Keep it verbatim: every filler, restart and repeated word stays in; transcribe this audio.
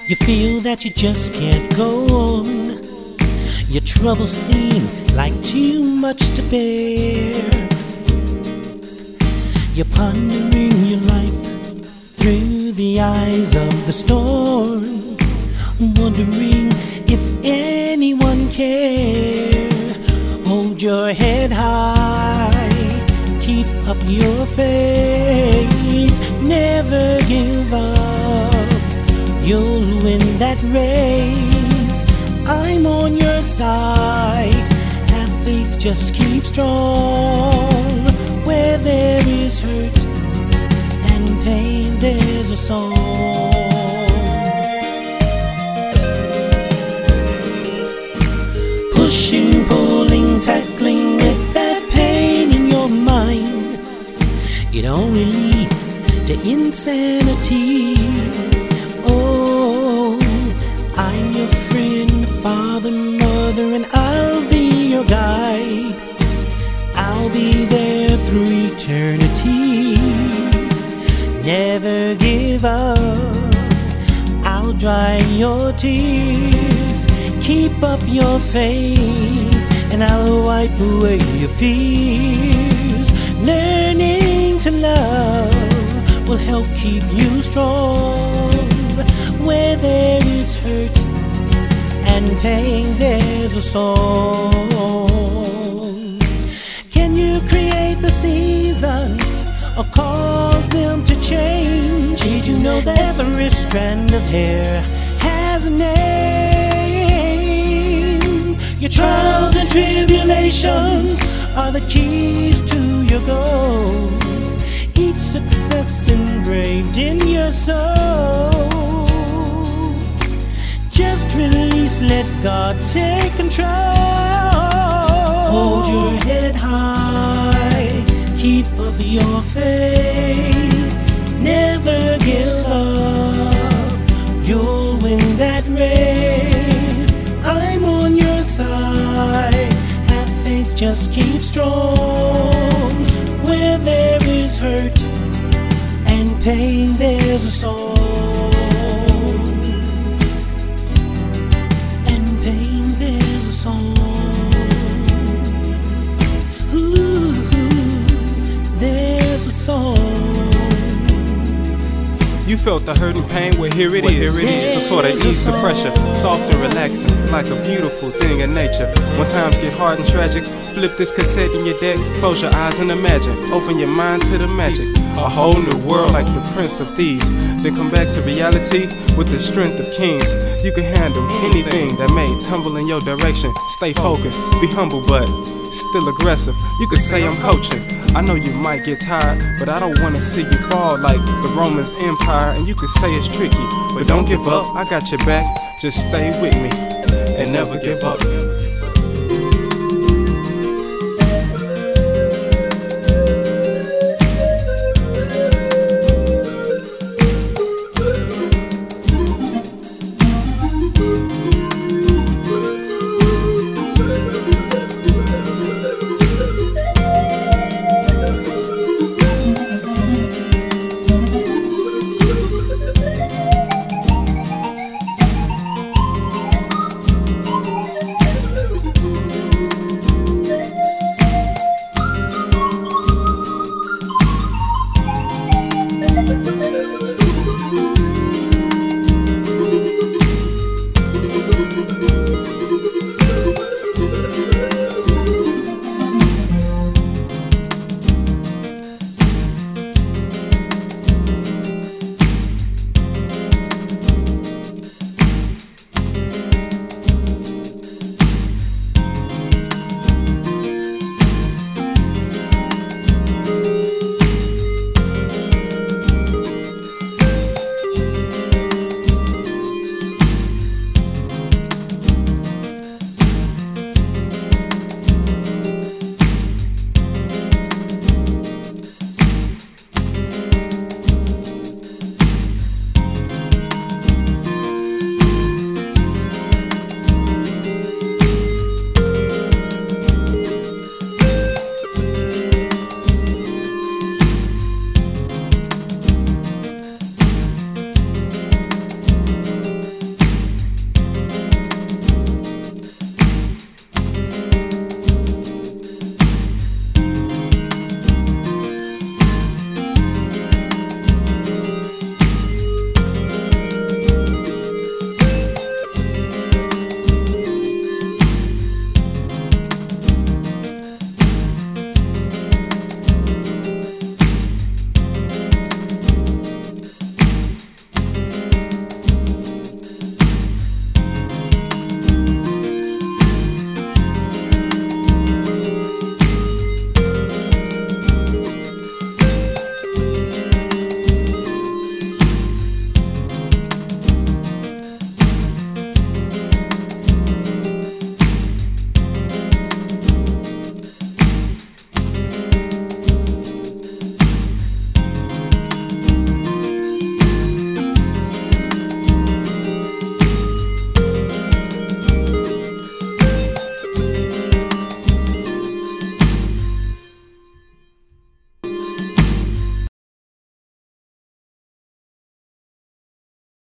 You feel that you just can't go on. Your troubles seem like too much to bear. You're pondering your life through the eyes of the storm, wondering if anyone cares. Hold your head high, keep up your faith, never give up, you'll win that race. I'm on your side, have faith, just keep strong. Where there is hurt and pain, there's a song. Pushing, pulling, tackling with that pain in your mind, it only leads to insanity. Oh, I'm your friend, father, mother, and I'll be your guide. I'll be there through eternity. Never give up, I'll dry your tears. Keep up your faith, and I'll wipe away your fears. Learning to love will help keep you strong. Where there is hurt and pain, there's a song. Can you create the seasons or cause them to change? Did you know that every strand of hair has a name? Your trials and tribulations are the keys to your goals. Each success engraved in your soul. Just release, let God take control. Hold your head high, keep up your faith, never give up, you'll win that race. I'm on your side, have faith, just keep strong. Where there is hurt and pain, there's a song. And pain, there's a song. Ooh, there's a song. You felt the hurt and pain, well here it well, is. Here it is. To sort of ease the pressure, soft and relaxing, like a beautiful thing in nature. When times get hard and tragic, flip this cassette in your deck, close your eyes and imagine. Open your mind to the magic, a whole new world like the Prince of Thieves. Then come back to reality with the strength of kings. You can handle anything that may tumble in your direction. Stay focused, be humble but still aggressive. You could say I'm coaching, I know you might get tired, but I don't want to see you fall like the Romans Empire. And you could say it's tricky, but don't give up, I got your back. Just stay with me and never give up.